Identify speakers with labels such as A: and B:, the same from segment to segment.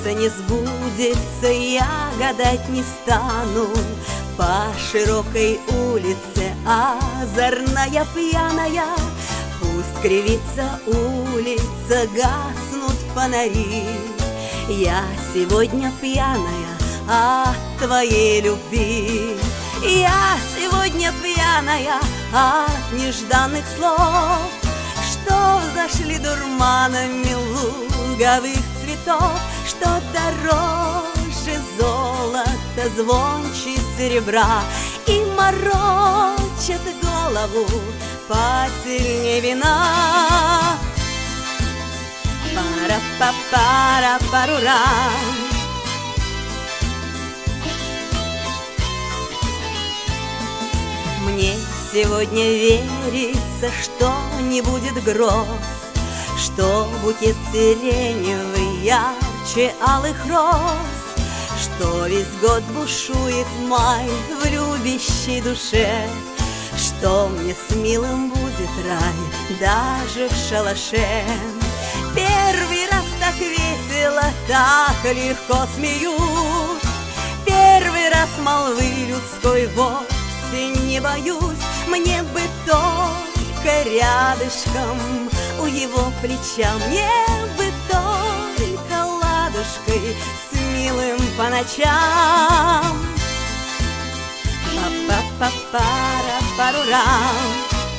A: сбудется, не сбудется, я гадать не стану. По широкой улице озорная пьяная, пусть кривится улица, гаснут фонари. Я сегодня пьяная от твоей любви. Я сегодня пьяная от нежданных слов, что зашли дурманами луговых цветов, что дороже золота, звонче серебра и морочат голову посильнее вина. Пара-па-пара-парурам. Мне сегодня верится, что не будет гроз, что букет сиреневый ярче алых роз, что весь год бушует май в любящей душе, что мне с милым будет рай даже в шалаше. Первый раз так весело, так легко смеюсь, первый раз молвы людской вовсе не боюсь. Мне бы только рядышком у его плеча, мне бы только ладошкой с милым по ночам. Па-па-па-пара-парурам.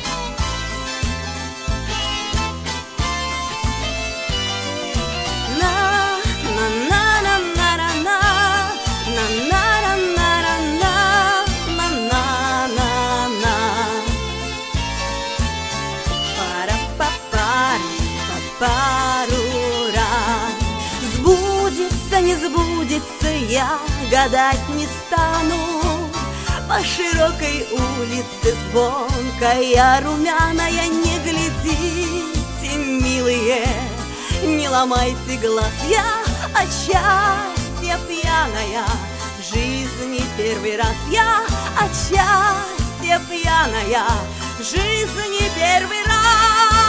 A: Сбудется, не сбудется, я гадать не стану. По широкой улице звонкая, румяная, не глядите, милые, не ломайте глаз. Я от счастья пьяная, в жизни первый раз. Я от счастья пьяная, в жизни первый раз.